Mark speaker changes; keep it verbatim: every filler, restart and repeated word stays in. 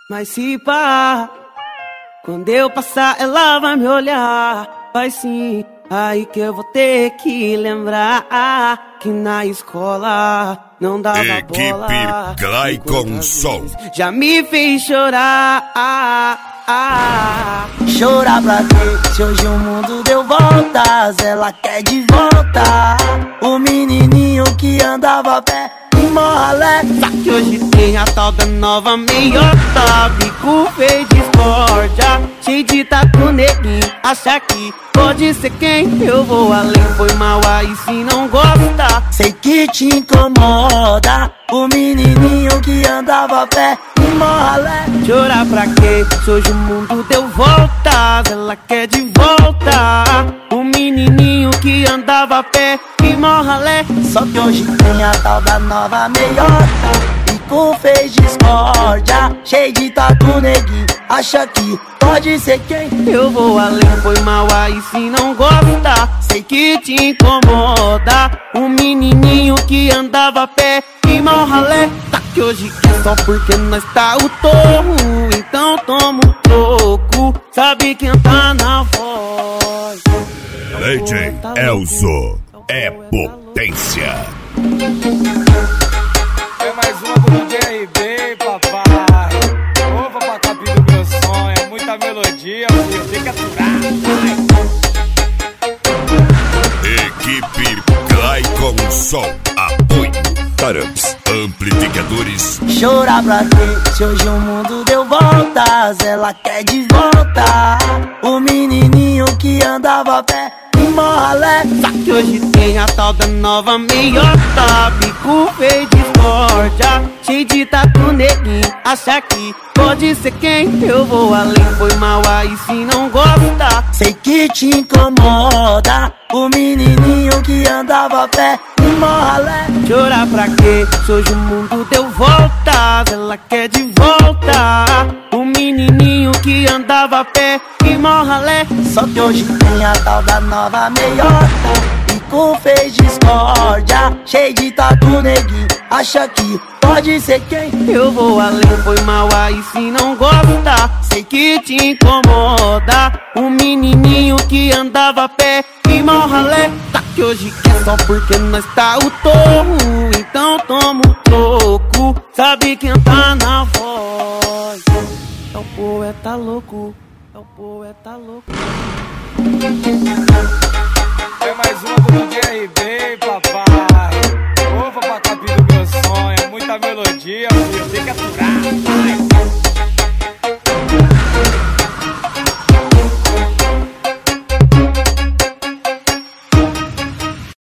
Speaker 1: Mas se pá, quando eu passar ela vai me olhar. Vai sim, aí que eu vou ter que lembrar que na escola não dava
Speaker 2: Equipe
Speaker 1: bola.
Speaker 2: Clayton Som
Speaker 1: Já me fez chorar.
Speaker 3: Chorar pra quê? Se hoje o mundo deu voltas, ela quer de volta o menininho que andava a pé em Morralé.
Speaker 1: Só que hoje tem a tal da nova meiota, bico feio de discórdia, cheio de tatu neguinho, acha que pode ser quem? Eu vou além, foi mal aí se não gosta.
Speaker 3: Sei que te incomoda o menininho que andava a pé em Morralé.
Speaker 1: Chorar pra quê? Se hoje o mundo deu voltas, ela quer de volta o menininho que andava a pé em Morralé.
Speaker 3: Só que hoje tem a tal da nova meiota, bico fez discórdia, cheio de tatu neguinho, acha que pode ser quem?
Speaker 1: Eu vou além, foi mal aí se não gosta. Sei que te incomoda o menininho que andava a pé em Morralé. Tá que hoje é só porque nós tá o torro, então toma um troco, sabe quem tá na voz.
Speaker 2: D J Elzo é potência.
Speaker 4: É mais uma do D R B, papai. Opa, pra capi do meu sonho. É muita melodia, filho. Tem que aturar.
Speaker 2: Equipe Clayton Som. Apoio Taramps Amplificadores.
Speaker 3: Chorar pra quê? Se hoje o mundo deu voltas, ela quer de volta o menininho que andava a pé em Morralé.
Speaker 1: Só que hoje tem a tal da nova meiota, bico feio de discórdia, cheio de tatu neguinho, acha que pode ser quem? Eu vou além, foi mal aí se não gosta.
Speaker 3: Sei que te incomoda o menininho que andava a pé em Morralé.
Speaker 1: Chorar pra quê? Se hoje o mundo deu voltas, ela quer de volta o menininho que andava a pé em Morralé.
Speaker 3: Só que hoje tem a tal da nova meiota, bico fez discórdia, cheio de tatu neguinho, acha que pode ser quem?
Speaker 1: Eu vou além, foi mal aí se não gosta. Sei que te incomoda o menininho que andava a pé em Morralé. Tá que hoje é só porque nós tá o torro, então toma um troco, sabe quem tá na voz. É o poeta louco, é o poeta louco.
Speaker 4: É mais uma do D R B, papai. Opa, pra capi do meu sonho. É muita melodia, filho. Tem que aturar.